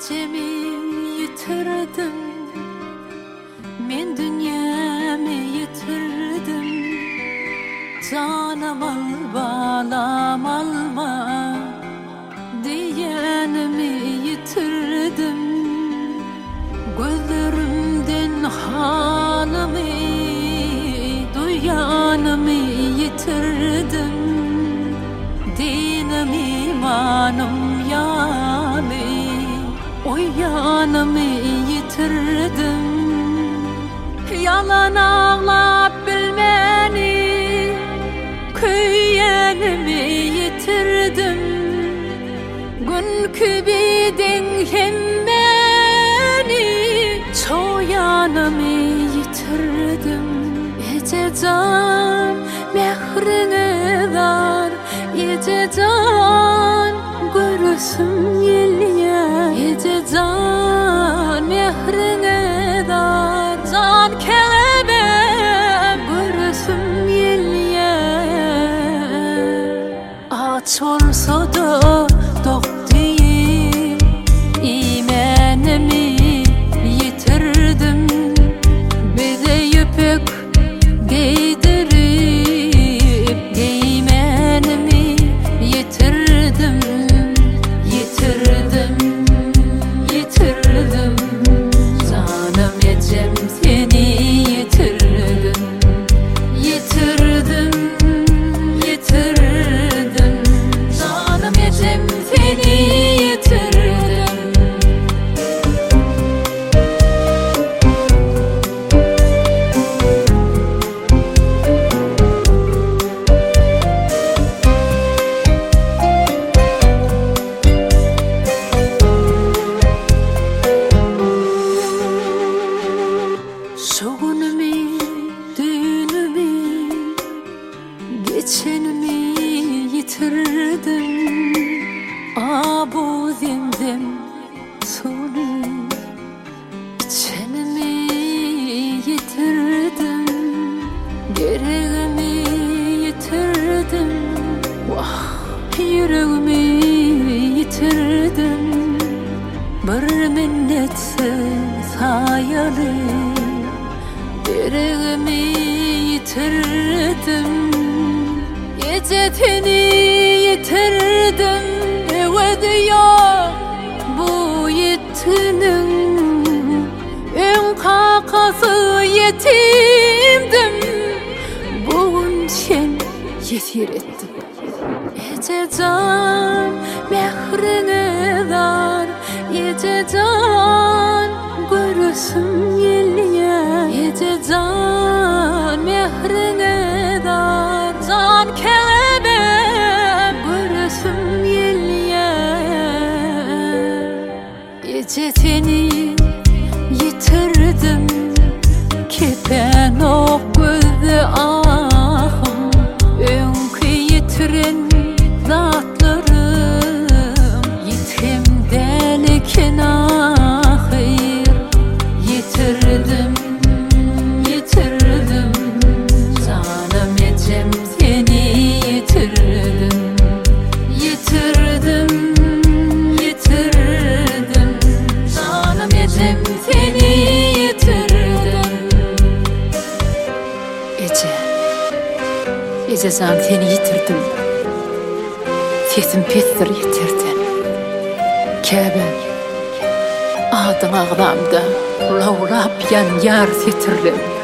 ecemi yitirdim, men dünyamı yitirdim. Canım al balam alma diyenimi yitirdim. Gözlerimden halimi duyanımı yitirdim. Dinim imanım yani o yanımı yitirdim. Yalan ağlap bilmeni köyyenimi yitirdim. Günkü bidin hem beni çoyanımı yitirdim. Ececan mehrine dar, ececan görürsün yeliye. Ececan mehrine dar, can kelebem görürsün yeliye. Aç olsa da dokdiyim, imanımı yitirdim. Bir de yüpek giydirip giymenimi yitirdim. Yitirdim, yitirdim. Canım ecem seni yitirdim. Yitirdim, yitirdim. Canım ecem seni yitirdim. Şu günümü, düğünümü, geçenimi yitirdim. Bu zemzem sonu içenimi yitirdim. Gereğimi yitirdim. Vah, yüreğimi yitirdim. Bir minnetsiz hayalim, gereğimi yitirdim. Gecetini yitirdim. Evde yok bu yetinin, ön kakası yetimdim. Bugün sen yetir ettin. Ececan mehrine dar, ececan görürsün yeliye. Ececan mehrine dar, can kelebem görürsün yeliye. Ecetini yitirdim, kepen ok gözü ahım. Önkü yitiren zatlarım, yitim deliken ahir. Yitirdim, yitirdim. Canım ecem seni yitirdim. Yitirdim, yitirdim. Canım ecem seni yitirdim. Ececan seni yitirdim. Sesim pestir yitirdin. Kebe adın ağlamda lovlap yan yar yitirdim.